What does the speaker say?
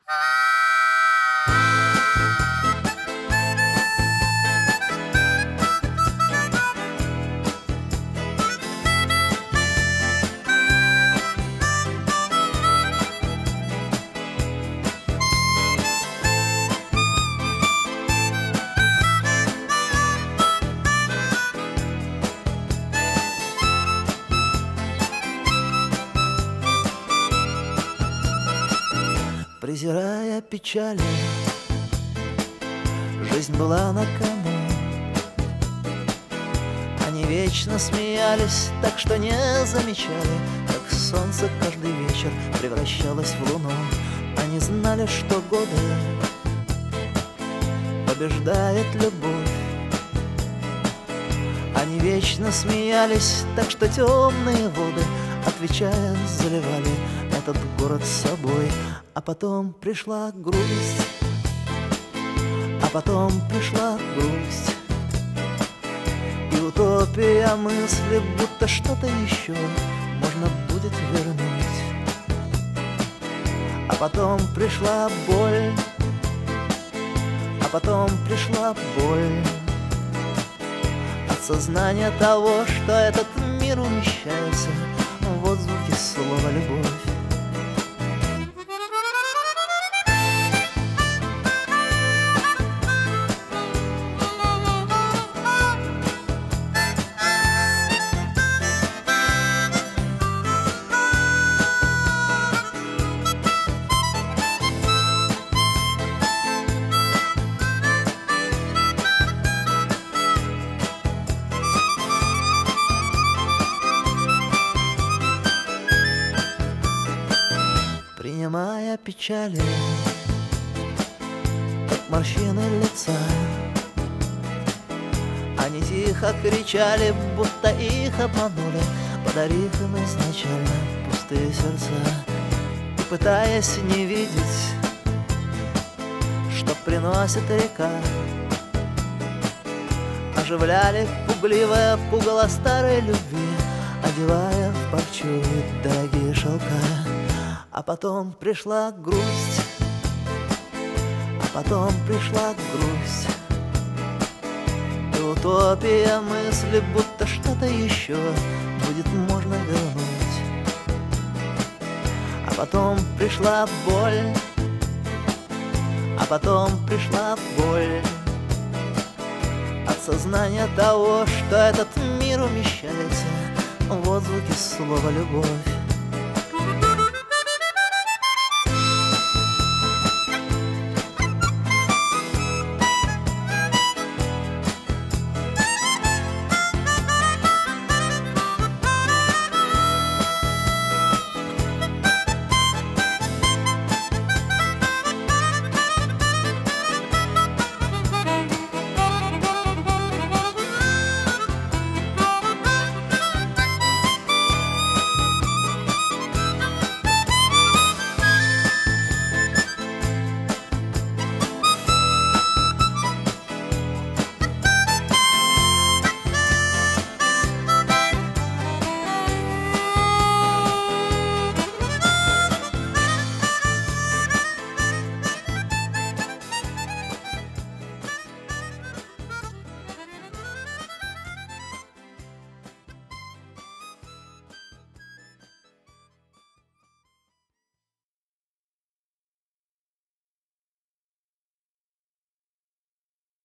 Презирая печали, жизнь была на кону. Они вечно смеялись, так что не замечали, как солнце каждый вечер превращалось в луну. Они знали, что годы побеждает любовь. Они вечно смеялись, так что темные воды, отвечая, заливали этот город с собой. А потом пришла грусть, а потом пришла грусть, и утопия мысли, будто что-то еще можно будет вернуть. А потом пришла боль, а потом пришла боль от сознания того, что этот мир умещается в отзвуке слова «любовь». Принимая печали, как морщины лица, они тихо кричали, будто их обманули, подарив им изначально пустые сердца. И пытаясь не видеть, что приносит река, оживляли пугливое пугало старой любви, одевая в парчу и дорогие шелка. А потом пришла грусть, а потом пришла грусть, и утопия мысли, будто что-то еще будет можно вернуть. А потом пришла боль, а потом пришла боль от сознания того, что этот мир умещается в отзвуке слова «любовь».